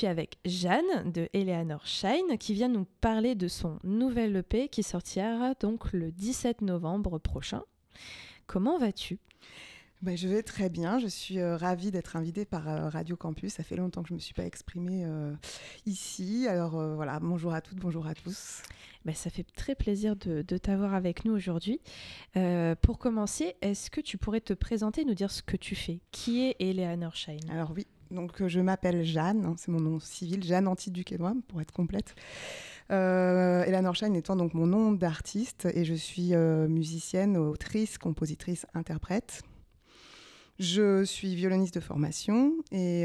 suis avec Jeanne de Eleanor Shine qui vient nous parler de son nouvel EP qui sortira donc le 17 novembre prochain. Comment vas-tu ? Je vais très bien, je suis ravie d'être invitée par Radio Campus. Ça fait longtemps que je ne me suis pas exprimée ici. Alors voilà, bonjour à toutes, bonjour à tous. Ça fait très plaisir de t'avoir avec nous aujourd'hui. Pour commencer, est-ce que tu pourrais te présenter et nous dire ce que tu fais ? Qui est Eleanor Shine ? Alors oui, donc je m'appelle Jeanne, c'est mon nom civil, Jeanne Antiduquesnoy pour être complète. Eleanor Shine étant donc mon nom d'artiste et je suis musicienne, autrice, compositrice, interprète. Je suis violoniste de formation et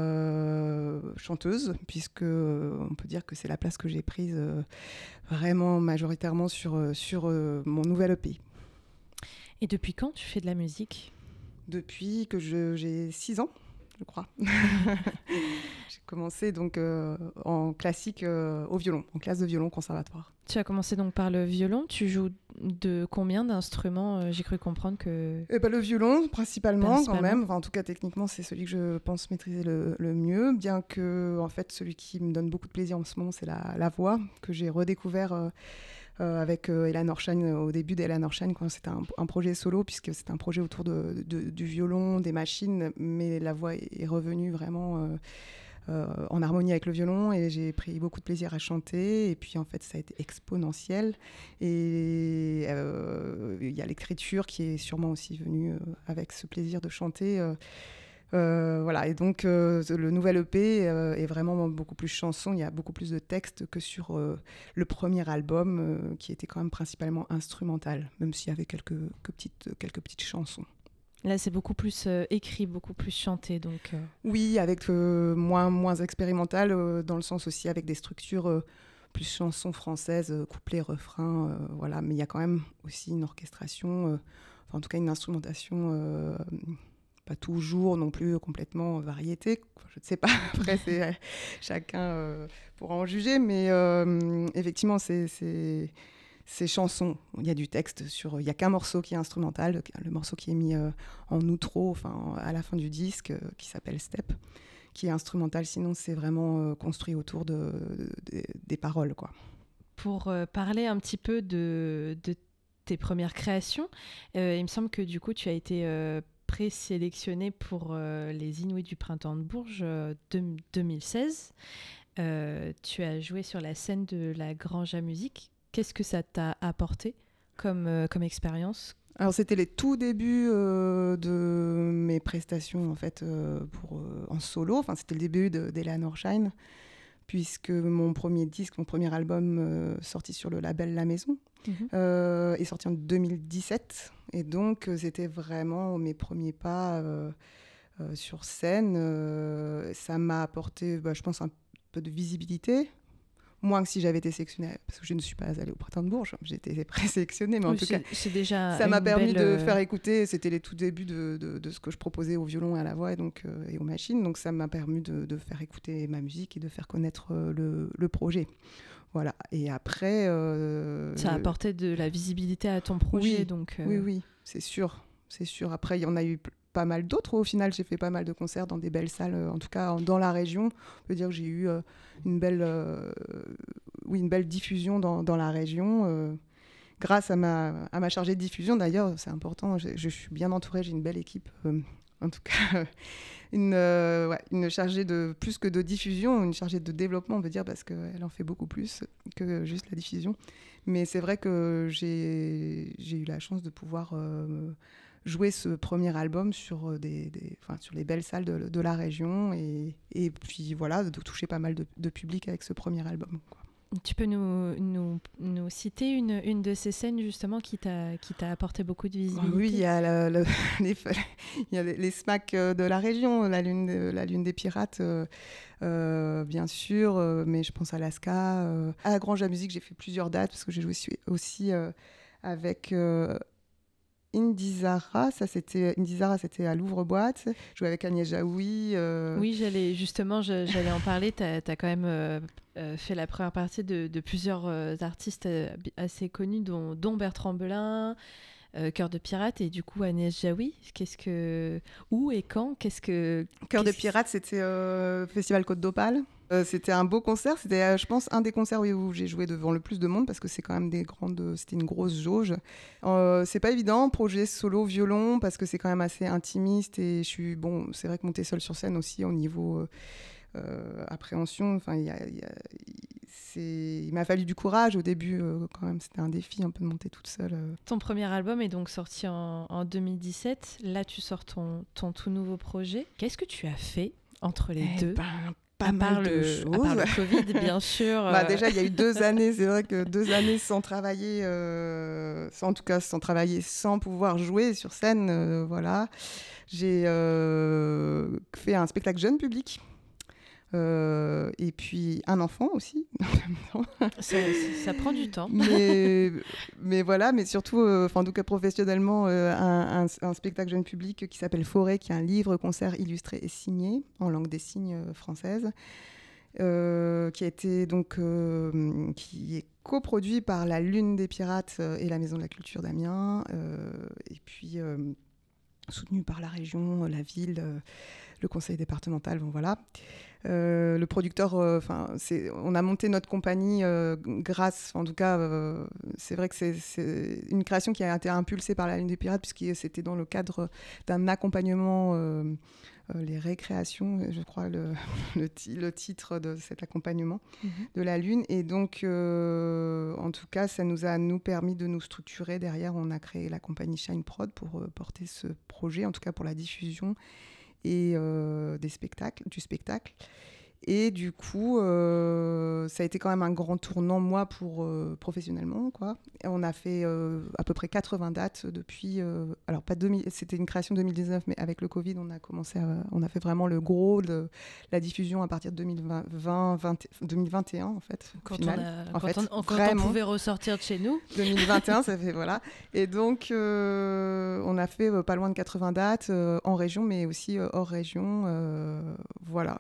chanteuse, puisque on peut dire que c'est la place que j'ai prise vraiment majoritairement sur mon nouvel EP. Et depuis quand tu fais de la musique ? Depuis que j'ai 6 ans, je crois. J'ai commencé donc en classique au violon, en classe de violon conservatoire. Tu as commencé donc par le violon. Tu joues de combien d'instruments ? J'ai cru comprendre que... Le violon, principalement. Quand même. Enfin, en tout cas, techniquement, c'est celui que je pense maîtriser le mieux. Bien que, en fait, celui qui me donne beaucoup de plaisir en ce moment, c'est la voix, que j'ai redécouvert avec Eleanor Shine, au début d'Eleanor Shine, quand c'était un projet solo, puisque c'était un projet autour du violon, des machines, mais la voix est revenue vraiment... en harmonie avec le violon, et j'ai pris beaucoup de plaisir à chanter, et puis en fait ça a été exponentiel, et il y a l'écriture qui est sûrement aussi venue avec ce plaisir de chanter, voilà. Et donc le nouvel EP est vraiment beaucoup plus chanson, il y a beaucoup plus de textes que sur le premier album qui était quand même principalement instrumental, même s'il y avait quelques petites chansons. Là, c'est beaucoup plus écrit, beaucoup plus chanté. Donc, Oui, avec moins expérimental, dans le sens aussi avec des structures plus chansons françaises, couplets, refrains, voilà. Mais il y a quand même aussi une orchestration, en tout cas une instrumentation, pas toujours non plus complètement variété. Je ne sais pas, après c'est chacun pourra en juger, mais effectivement ces chansons, il y a du texte il n'y a qu'un morceau qui est instrumental, le morceau qui est mis en outro, à la fin du disque, qui s'appelle Step, qui est instrumental. Sinon, c'est vraiment construit autour des paroles, quoi. Pour parler un petit peu de tes premières créations, il me semble que du coup, tu as été présélectionnée pour les Inouïs du Printemps de Bourges 2016. Tu as joué sur la scène de la Grange à Musique. Qu'est-ce que ça t'a apporté comme expérience ? Alors, c'était les tout débuts de mes prestations en fait, en solo. C'était le début d'Eleanor Shine, puisque mon premier album sorti sur le label La Maison, est sorti en 2017. Et donc, c'était vraiment mes premiers pas sur scène. Ça m'a apporté, je pense, un peu de visibilité. Moins que si j'avais été sélectionnée, parce que je ne suis pas allée au Printemps de Bourges, j'ai été présélectionnée, mais en tout cas, c'est déjà ça m'a permis belle... de faire écouter, c'était les tout débuts de ce que je proposais au violon et à la voix, et aux machines, donc ça m'a permis de faire écouter ma musique et de faire connaître le projet. Voilà, et après... ça a apporté de la visibilité à ton projet, oui, donc... Oui, c'est sûr. Après, il y en a eu pas mal d'autres. Au final, j'ai fait pas mal de concerts dans des belles salles, en tout cas dans la région. On peut dire que j'ai eu une belle diffusion dans la région. Grâce à ma chargée de diffusion, d'ailleurs, c'est important, je suis bien entourée, j'ai une belle équipe. En tout cas, une chargée de plus que de diffusion, une chargée de développement, on peut dire, parce qu'elle en fait beaucoup plus que juste la diffusion. Mais c'est vrai que j'ai eu la chance de pouvoir jouer ce premier album sur sur les belles salles de la région, et puis voilà, de toucher pas mal de public avec ce premier album, quoi. Tu peux nous citer une de ces scènes justement qui t'a apporté beaucoup de visibilité ? Oui, il y a les SMAC de la région, la lune des pirates, bien sûr, mais je pense à l'Asca. À la Grange à Musique, j'ai fait plusieurs dates parce que j'ai joué aussi avec Indizara. Indizara, c'était à Louvre-Boîte. Je jouais avec Agnès Jaoui. Oui, j'allais en parler. Tu as quand même fait la première partie de plusieurs artistes assez connus, dont Bertrand Belin, Cœur de Pirate, et du coup Agnès Jaoui. Où et quand Cœur de Pirate, c'était Festival Côte d'Opale. C'était un beau concert. C'était, je pense, un des concerts où j'ai joué devant le plus de monde parce que c'est quand même c'était une grosse jauge. C'est pas évident, projet solo violon, parce que c'est quand même assez intimiste et c'est vrai que monter seule sur scène aussi au niveau appréhension. Enfin, il m'a fallu du courage au début quand même. C'était un défi un peu de monter toute seule. Ton premier album est donc sorti en 2017. Là, tu sors ton tout nouveau projet. Qu'est-ce que tu as fait entre les deux? Pas mal de choses. À part le Covid, bien sûr. Déjà, il y a eu 2 années. C'est vrai que 2 années sans travailler, en tout cas sans travailler, sans pouvoir jouer sur scène. Voilà. J'ai fait un spectacle jeune public. Et puis un enfant aussi. Ça prend du temps. mais voilà, mais surtout, en tout cas professionnellement, un spectacle jeune public qui s'appelle Forêt, qui est un livre-concert illustré et signé en langue des signes française, qui a été donc qui est coproduit par la Lune des Pirates et la Maison de la Culture d'Amiens, et puis soutenu par la région, la ville, le conseil départemental, bon voilà. Le producteur, on a monté notre compagnie grâce, en tout cas, c'est vrai que c'est une création qui a été impulsée par la Lune des Pirates, puisque c'était dans le cadre d'un accompagnement, les récréations, je crois, le titre de cet accompagnement de la Lune. Et donc, en tout cas, ça nous a permis de nous structurer. Derrière, on a créé la compagnie Shine Prod pour porter ce projet, en tout cas pour la diffusion et du spectacle. Et du coup, ça a été quand même un grand tournant, moi, professionnellement, quoi. Et on a fait à peu près 80 dates depuis... alors, pas 2000, c'était une création 2019, mais avec le Covid, on a fait vraiment le gros de la diffusion à partir de 2021, en fait. Quand on pouvait ressortir de chez nous. 2021, ça fait, voilà. Et donc, on a fait pas loin de 80 dates en région, mais aussi hors région. Voilà,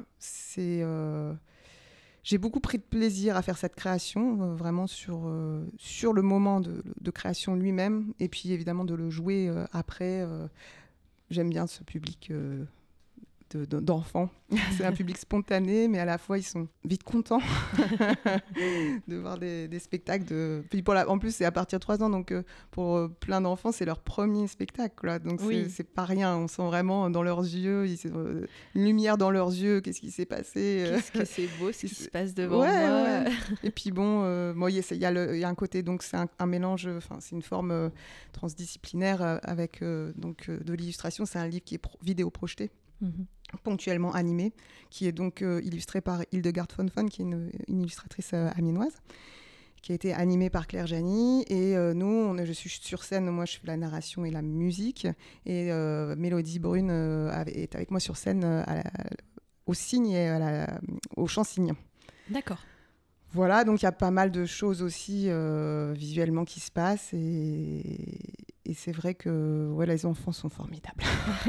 j'ai beaucoup pris de plaisir à faire cette création, vraiment sur le moment de création lui-même, et puis évidemment de le jouer après. J'aime bien ce public d'enfants. C'est un public spontané, mais à la fois ils sont vite contents de voir des spectacles. Puis en plus, c'est à partir de 3 ans, donc pour plein d'enfants, c'est leur premier spectacle, quoi. Donc oui. C'est pas rien. On sent vraiment dans leurs yeux, une lumière dans leurs yeux. Qu'est-ce qui s'est passé Qu'est-ce que c'est beau ce qui se passe devant moi. Ouais. Et puis il y a un côté, donc c'est un mélange, c'est une forme transdisciplinaire avec de l'illustration. C'est un livre qui est vidéo projeté. Ponctuellement animé, qui est donc illustré par Hildegard von Fon, qui est une illustratrice amiénoise, qui a été animée par Claire Jani. Et je suis sur scène, moi je fais la narration et la musique, et Mélodie Brune est avec moi sur scène au cygne et au chant cygne. D'accord. Voilà, donc il y a pas mal de choses aussi visuellement qui se passent, et c'est vrai que les enfants sont formidables.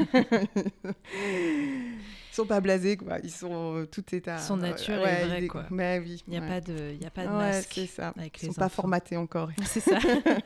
Ils sont pas blasés, quoi. Ils sont tout état. Son nature est vraie, quoi. Mais oui. Il n'y a pas de masque. C'est ça. Avec Ils sont pas formatés encore. C'est ça.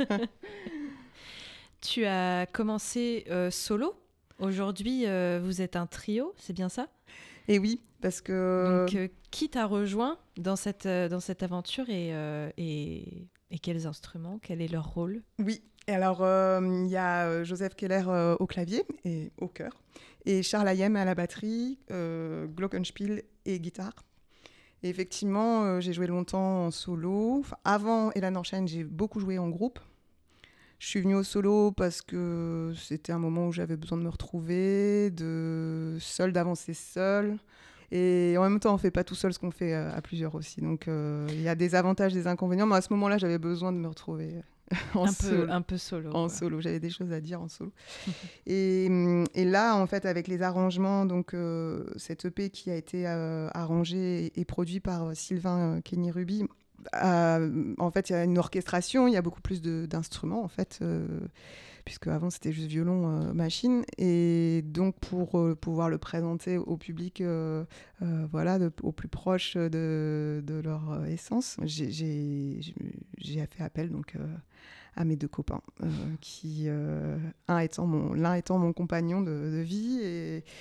Tu as commencé solo. Aujourd'hui, vous êtes un trio, c'est bien ça? Et oui, parce que... Donc, qui t'a rejoint dans cette aventure et quels instruments? Quel est leur rôle? Oui, et alors il y a Joseph Keller au clavier et au chœur, et Charles Hayem à la batterie, glockenspiel et guitare. Et effectivement, j'ai joué longtemps en solo. Avant Elan Orshine, j'ai beaucoup joué en groupe. Je suis venue au solo parce que c'était un moment où j'avais besoin de me retrouver, d'avancer seule. Et en même temps, on ne fait pas tout seul ce qu'on fait à plusieurs aussi. Donc, il y a des avantages, des inconvénients. Mais à ce moment-là, j'avais besoin de me retrouver un peu solo. En solo, j'avais des choses à dire en solo. et là, en fait, avec les arrangements, donc cette EP qui a été arrangée et produit par Sylvain Kenny Ruby, en fait, il y a une orchestration, il y a beaucoup plus d'instruments, en fait, puisque avant c'était juste violon, machine. Et donc, pour pouvoir le présenter au public, au plus proche de leur essence, j'ai fait appel donc à mes 2 copains, l'un étant mon compagnon de vie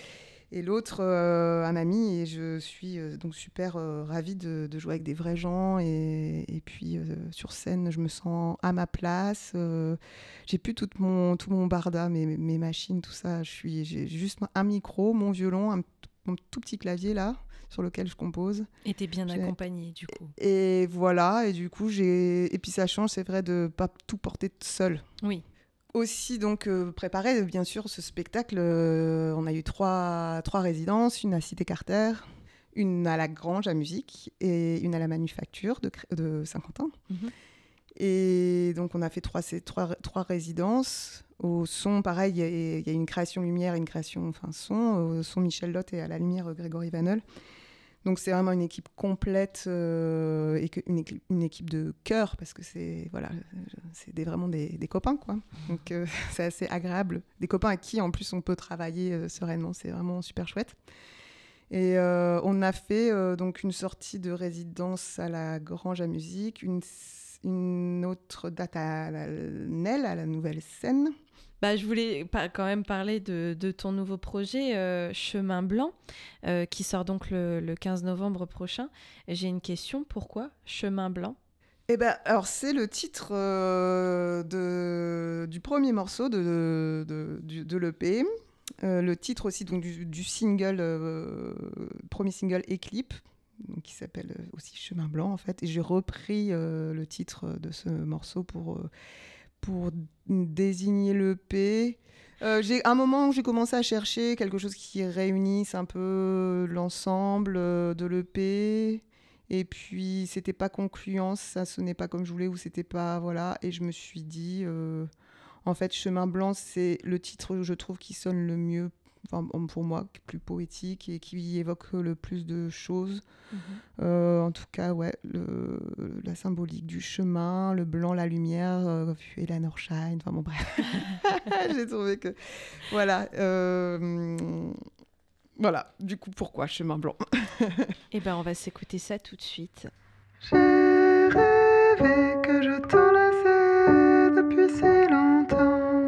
Et l'autre, un ami, et je suis donc super ravie de jouer avec des vrais gens. Et puis sur scène, je me sens à ma place. J'ai plus tout mon barda, mes machines, tout ça. J'ai juste un micro, mon violon, mon tout petit clavier là, sur lequel je compose. Et t'es bien accompagnée, du coup. Et voilà, et du coup, et puis ça change, c'est vrai, de pas tout porter seul. Oui. Aussi, donc, préparer, bien sûr, ce spectacle. On a eu trois résidences, une à Cité Carter, une à la Grange à musique et une à la Manufacture de Saint-Quentin. Mm-hmm. Et donc, on a fait ces trois résidences. Au son, pareil, il y a une création lumière et une création son. Au son, Michel Lotte, et à la lumière, Grégory Vanel. Donc, c'est vraiment une équipe complète et une équipe de cœur, parce que c'est vraiment des copains, quoi. Donc, c'est assez agréable. Des copains à qui, en plus, on peut travailler sereinement. C'est vraiment super chouette. Et on a fait donc une sortie de résidence à la Grange à musique, une autre date à la NEL, à la Nouvelle Scène. Je voulais quand même parler de ton nouveau projet, Chemin Blanc, qui sort donc le 15 novembre prochain. J'ai une question, pourquoi Chemin Blanc ? Alors c'est le titre du premier morceau de l'EP. Le titre aussi donc, du single, premier single et clip, donc, qui s'appelle aussi Chemin Blanc en fait. Et j'ai repris le titre de ce morceau pour désigner l'EP. J'ai un moment où j'ai commencé à chercher quelque chose qui réunisse un peu l'ensemble de l'EP. Et puis, c'était pas concluant, ça sonnait pas comme je voulais, ou c'était pas... Voilà. Et je me suis dit, en fait, Chemin Blanc, c'est le titre, je trouve, qui sonne le mieux, pour moi, plus poétique et qui évoque le plus de choses. En tout cas, ouais, la symbolique du chemin, le blanc, la lumière, et la Norshine, enfin bon, bref. J'ai trouvé que... Voilà. Voilà, du coup, pourquoi Chemin Blanc ? On va s'écouter ça tout de suite. J'ai rêvé que je t'enlaçais depuis si longtemps.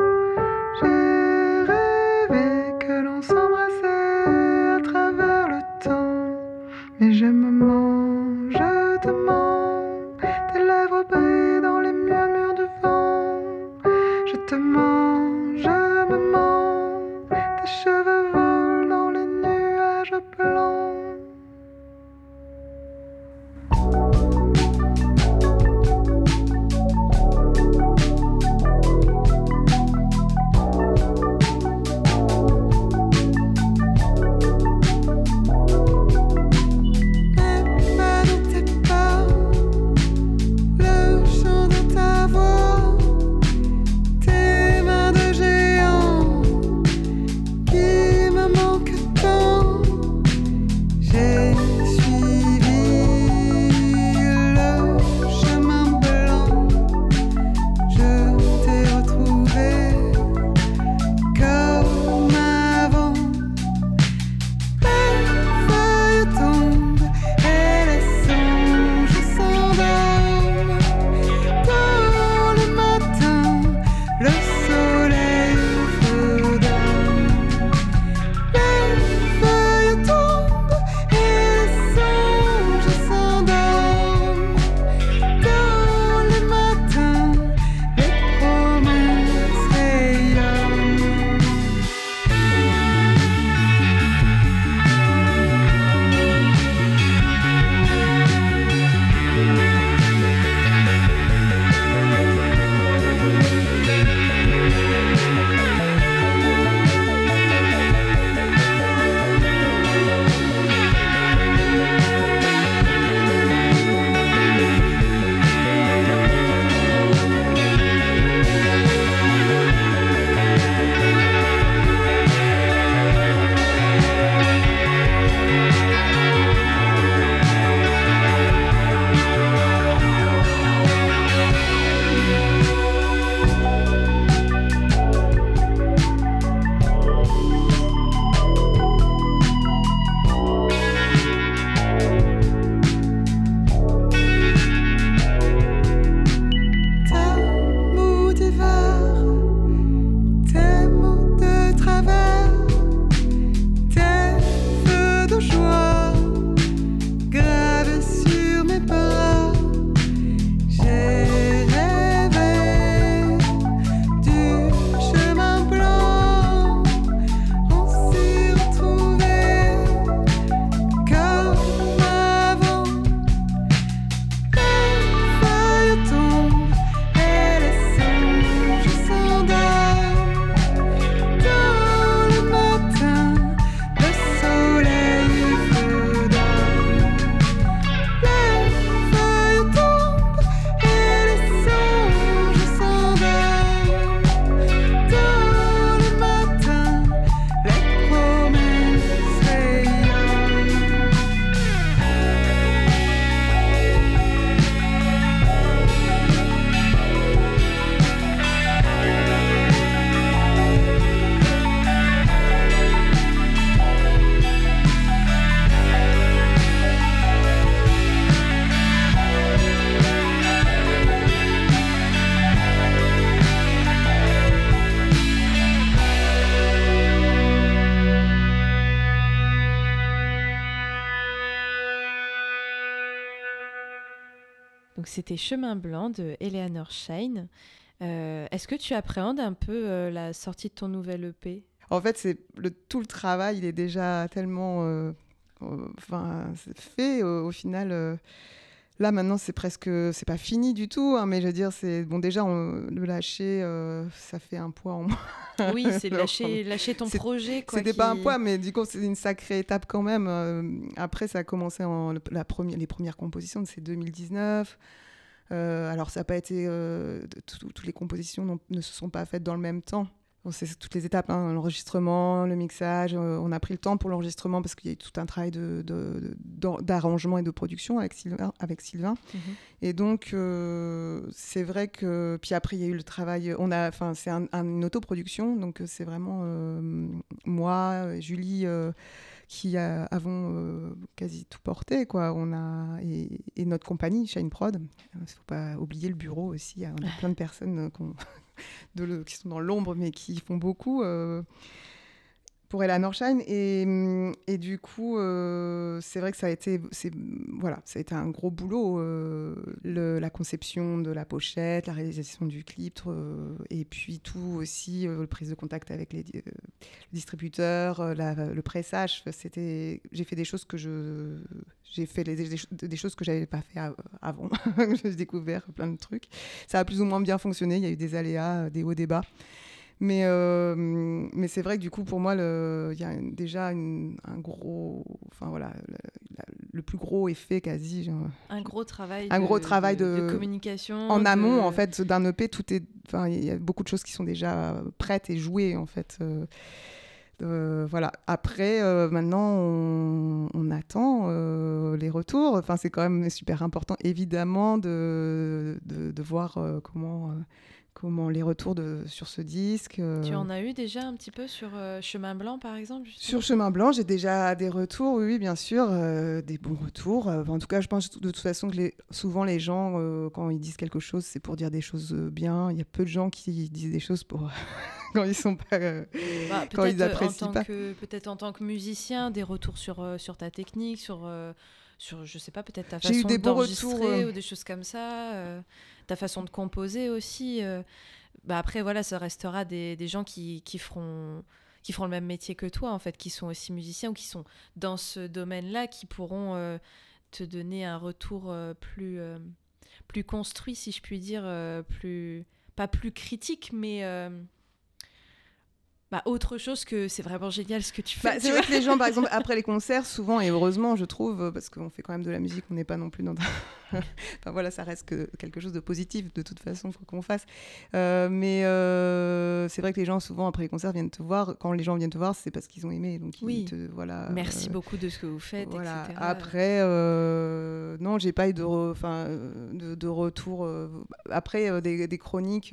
J'ai rêvé que l'on s'embrassait à travers le temps. Mais je me mens, je te mens. Tes lèvres brillent dans les murmures du vent. Je te mens, je me mens. Tes cheveux volent dans les nuages blancs. Donc c'était Chemin Blanc de Eleanor Shine. Est-ce que tu appréhendes un peu la sortie de ton nouvel EP ? En fait, tout le travail, il est déjà tellement c'est fait au final. Là, maintenant, c'est pas fini du tout, hein, mais je veux dire, déjà, le lâcher, ça fait un poids en moins. Oui, c'est lâcher ton projet. C'était pas un poids, mais du coup, c'est une sacrée étape quand même. Après, ça a commencé les premières compositions, c'est 2019. Alors, ça n'a pas été... toutes les compositions ne se sont pas faites dans le même temps. Bon, c'est toutes les étapes, hein, l'enregistrement, le mixage. On a pris le temps pour l'enregistrement parce qu'il y a eu tout un travail d'arrangement et de production avec Sylvain. Mm-hmm. Et donc, c'est vrai que... Puis après, il y a eu le travail... C'est une autoproduction, donc c'est vraiment moi, Julie... qui avons quasi tout porté, quoi. Et notre compagnie, Shine Prod. Il ne faut pas oublier le bureau aussi. On a plein de personnes qui sont dans l'ombre, mais qui font beaucoup pour Eleanor Shine. Et du coup, c'est vrai que ça a été un gros boulot. La conception de la pochette, la réalisation du clip, et puis tout aussi, la prise de contact avec le distributeur, le pressage. J'ai fait des choses que j'ai fait des choses que j'avais pas fait avant. J'ai découvert plein de trucs. Ça a plus ou moins bien fonctionné. Il y a eu des aléas, des hauts, des bas. Mais c'est vrai que du coup, pour moi, il y a déjà un gros... Enfin, voilà, le plus gros effet quasi. Un gros travail de communication. En amont, en fait, d'un EP, il y a beaucoup de choses qui sont déjà prêtes et jouées, en fait. Voilà. Après, maintenant, on attend les retours. Enfin, c'est quand même super important, évidemment, de voir comment les retours sur ce disque. Tu en as eu déjà un petit peu sur Chemin Blanc, par exemple, justement ? Sur Chemin Blanc, j'ai déjà des retours, oui, bien sûr, des bons retours. En tout cas, je pense de toute façon que souvent les gens, quand ils disent quelque chose, c'est pour dire des choses bien. Il y a peu de gens qui disent des choses pour... quand ils sont pas... quand ils apprécient pas. Peut-être en tant que musicien, des retours sur ta technique, sur je sais pas, peut-être ta façon d'enregistrer ou des choses comme ça, ta façon de composer aussi. Après, voilà, ça restera des gens qui feront le même métier que toi, en fait, qui sont aussi musiciens ou qui sont dans ce domaine-là, qui pourront te donner un retour plus construit, si je puis dire, pas plus critique, mais... autre chose que c'est vraiment génial ce que tu fais. C'est vrai que les gens, par exemple, après les concerts, souvent, et heureusement, je trouve, parce qu'on fait quand même de la musique, on n'est pas non plus dans... enfin voilà, ça reste quelque chose de positif, de toute façon, il faut qu'on fasse. Mais c'est vrai que les gens, souvent, après les concerts, viennent te voir. Quand les gens viennent te voir, c'est parce qu'ils ont aimé. Donc voilà. Merci beaucoup de ce que vous faites, voilà. etc. Après, non, j'ai pas eu de retour. Après, des chroniques...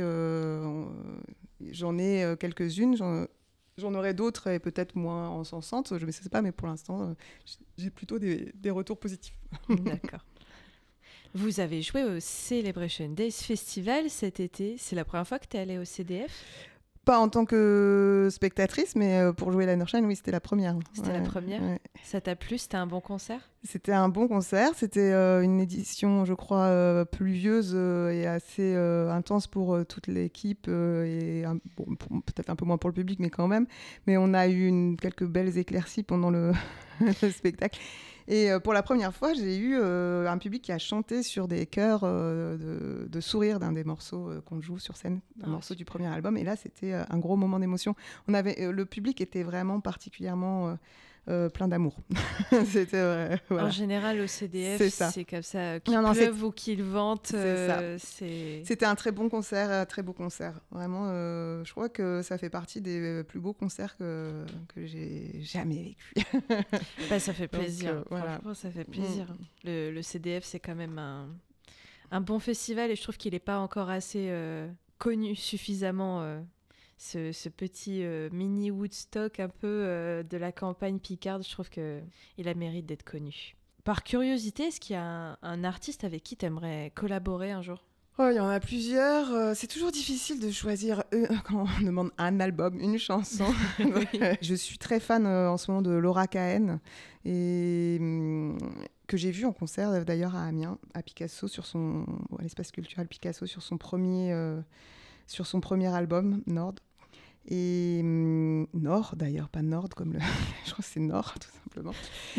j'en ai quelques-unes, j'en aurai d'autres et peut-être moins encensantes, je ne sais pas, mais pour l'instant, j'ai plutôt des retours positifs. D'accord. Vous avez joué au Celebration Days Festival cet été. C'est la première fois que tu es allée au CDF ? Pas en tant que spectatrice, mais pour jouer Eleanor Shine, oui, c'était la première. C'était la première ? Ouais. Ça t'a plu ? C'était un bon concert ? C'était un bon concert. C'était une édition, je crois, pluvieuse et assez intense pour toute l'équipe et peut-être un peu moins pour le public, mais quand même. Mais on a eu quelques belles éclaircies pendant le spectacle. Et pour la première fois, j'ai eu un public qui a chanté sur des chœurs de sourire d'un des morceaux qu'on joue sur scène, un morceau du premier album. Et là, c'était un gros moment d'émotion. Le public était vraiment particulièrement plein d'amour. C'était, voilà. En général, au CDF, c'est comme ça, qu'il pleuve ou qu'il vente. C'était un très bon concert, très beau concert. Vraiment, je crois que ça fait partie des plus beaux concerts que j'ai jamais vécu. Ça fait plaisir. Donc, voilà. Franchement, ça fait plaisir. Le CDF, c'est quand même un bon festival et je trouve qu'il n'est pas encore assez connu suffisamment. Ce petit mini Woodstock un peu de la campagne picarde, je trouve qu'il a mérite d'être connu. Par curiosité, est-ce qu'il y a un artiste avec qui tu aimerais collaborer un jour ? Il y en a plusieurs. C'est toujours difficile de choisir quand on demande un album, une chanson. Je suis très fan en ce moment de Laura Cahen. Et que j'ai vu en concert d'ailleurs à Amiens, à Picasso, à l'espace culturel Picasso, sur son premier album, Nord. Et Nord, d'ailleurs, pas Nord, comme je crois que c'est Nord, tout simplement.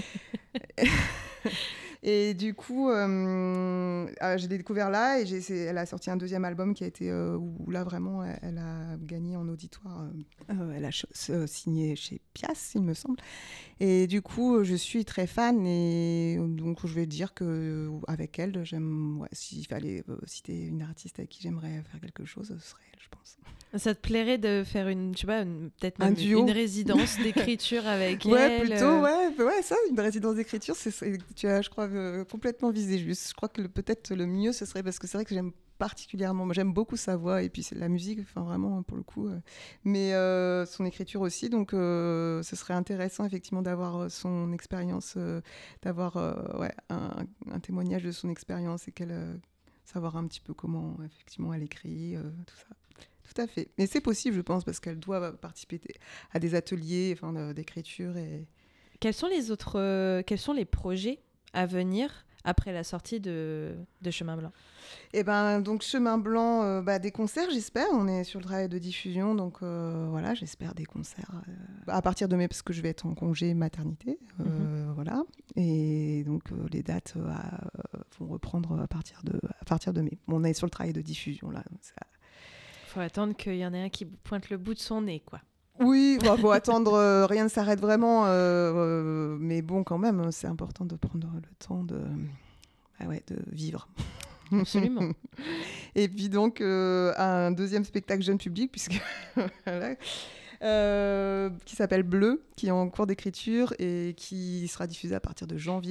Et du coup, j'ai découvert là, et elle a sorti un deuxième album qui a été, où là, vraiment, elle a gagné en auditoire. Elle a signé chez Pias, il me semble. Et du coup, je suis très fan, et donc je vais dire qu'avec elle, s'il fallait citer une artiste avec qui j'aimerais faire quelque chose, ce serait elle, je pense. Ça te plairait de faire peut-être même duo. Une résidence d'écriture avec elle? Ouais, plutôt, ouais, ça, une résidence d'écriture, tu as, je crois, complètement visé juste. Je crois que peut-être le mieux, ce serait, parce que c'est vrai que j'aime beaucoup sa voix, et puis c'est la musique, enfin vraiment, pour le coup. Mais son écriture aussi, donc ce serait intéressant, effectivement, d'avoir son expérience, d'avoir un témoignage de son expérience, et savoir un petit peu comment, effectivement, elle écrit, tout ça. Tout à fait. Mais c'est possible, je pense, parce qu'elle doit participer à des ateliers d'écriture. Quels sont les projets à venir après la sortie de Chemin Blanc? Et donc Chemin Blanc, des concerts, j'espère. On est sur le travail de diffusion, donc voilà, j'espère des concerts à partir de mai, parce que je vais être en congé maternité, voilà. Et donc les dates vont reprendre à partir de mai. On est sur le travail de diffusion là. Faut attendre qu'il y en ait un qui pointe le bout de son nez, quoi. Oui, faut attendre, rien ne s'arrête vraiment, mais bon, quand même, c'est important de prendre le temps de vivre. Absolument. Et puis donc, un deuxième spectacle jeune public, puisque voilà, qui s'appelle Bleu, qui est en cours d'écriture et qui sera diffusé à partir de janvier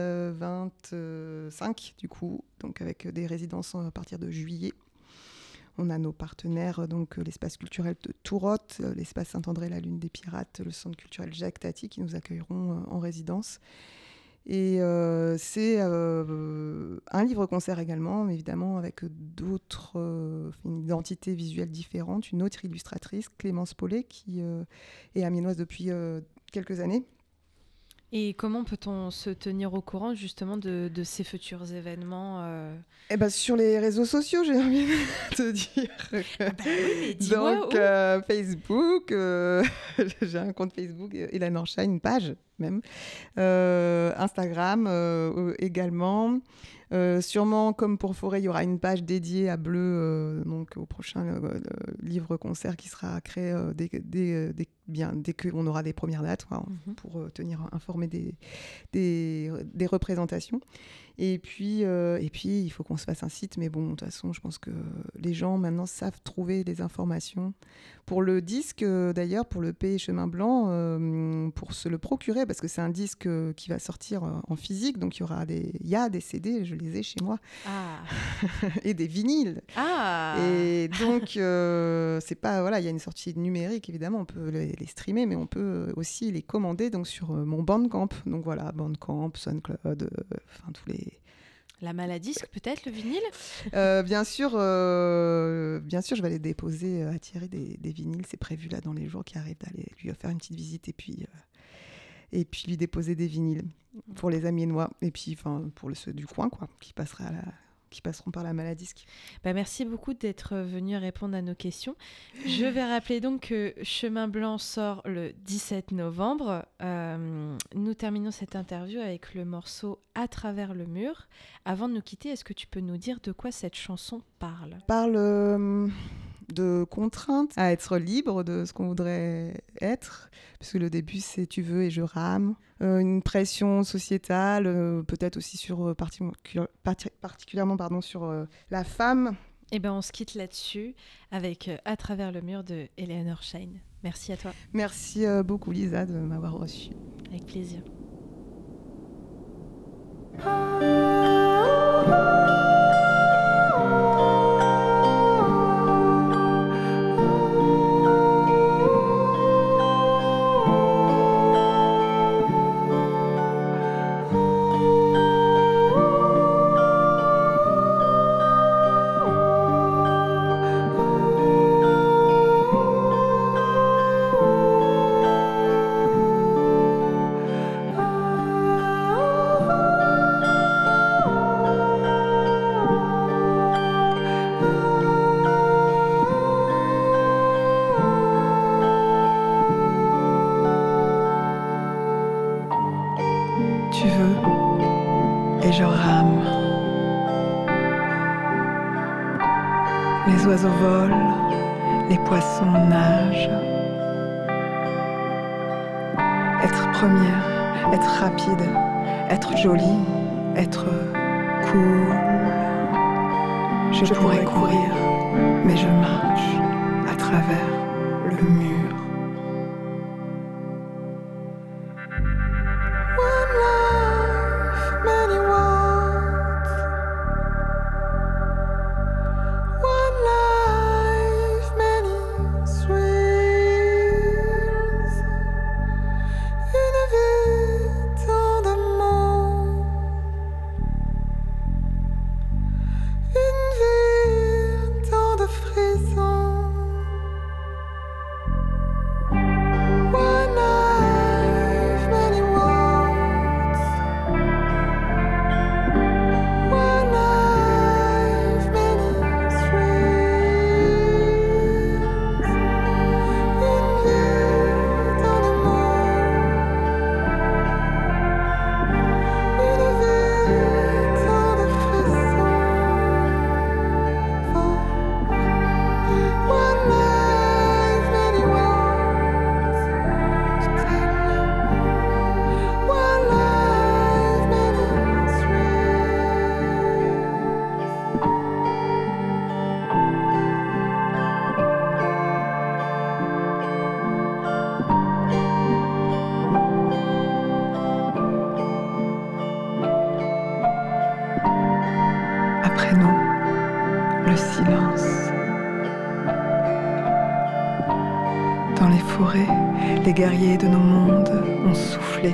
2025, du coup, donc avec des résidences à partir de juillet. On a nos partenaires, donc l'espace culturel de Tourotte, l'espace Saint-André, la Lune des Pirates, le centre culturel Jacques Tati, qui nous accueilleront en résidence. Et c'est un livre-concert également, mais évidemment avec d'autres, une identité visuelle différente, une autre illustratrice, Clémence Paulet, qui est amiénoise depuis quelques années. Et comment peut-on se tenir au courant justement de ces futurs événements Sur les réseaux sociaux, j'ai envie de te dire. Oui, donc Facebook, j'ai un compte Facebook, Hélène Orshine, une page même. Instagram également. Sûrement, comme pour Forêt, il y aura une page dédiée à Bleu, donc au prochain livre-concert qui sera créé dès qu'on aura des premières dates, pour tenir informé des représentations. Et puis, il faut qu'on se fasse un site, mais bon, de toute façon, je pense que les gens maintenant savent trouver des informations. Pour le disque, d'ailleurs, pour le P Chemin Blanc, pour se le procurer, parce que c'est un disque qui va sortir en physique, donc il y a des CD, je les ai chez moi, et des vinyles. Et donc, c'est pas, voilà, il y a une sortie numérique, évidemment, on peut les streamer, mais on peut aussi les commander donc sur mon Bandcamp. Donc voilà, Bandcamp, SoundCloud, tous les... La Maladisque, peut-être, le vinyle bien sûr, je vais aller déposer à Thierry des vinyles. C'est prévu là dans les jours qui arrivent d'aller lui faire une petite visite et puis lui déposer des vinyles pour les Amiénois et puis pour ceux du coin qui passeront par la Maladisque. Merci beaucoup d'être venu répondre à nos questions. Je vais rappeler donc que Chemin Blanc sort le 17 novembre. Nous terminons cette interview avec le morceau À travers le mur. Avant de nous quitter, est-ce que tu peux nous dire de quoi cette chanson parle ? Parle de contraintes à être libre de ce qu'on voudrait être, puisque le début c'est tu veux et je rame, une pression sociétale, peut-être aussi particulièrement sur la femme. On se quitte là-dessus avec À travers le mur de Hélène Orshine. Merci à toi. Merci beaucoup Lisa de m'avoir reçue. Avec plaisir. je rame. Les oiseaux volent, les poissons nagent. Être première, être rapide, être jolie, être cool. Je pourrais courir, mais je marche à travers le mur. One life, many worlds. One life, many thrills. Une vie, tant de mots. Une vie, tant de frissons. One life, many worlds. One life, many thrills. Une vie, tant de mots. Une vie, tant de frissons. One life, many worlds to tell you. One life, many Après nous, le silence. Dans les forêts, les guerriers de nos mondes ont soufflé.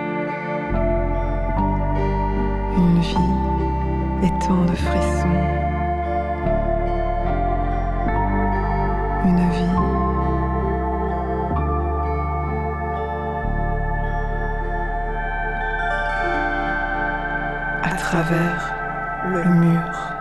Une vie et tant de frissons. Une vie. À travers le mur.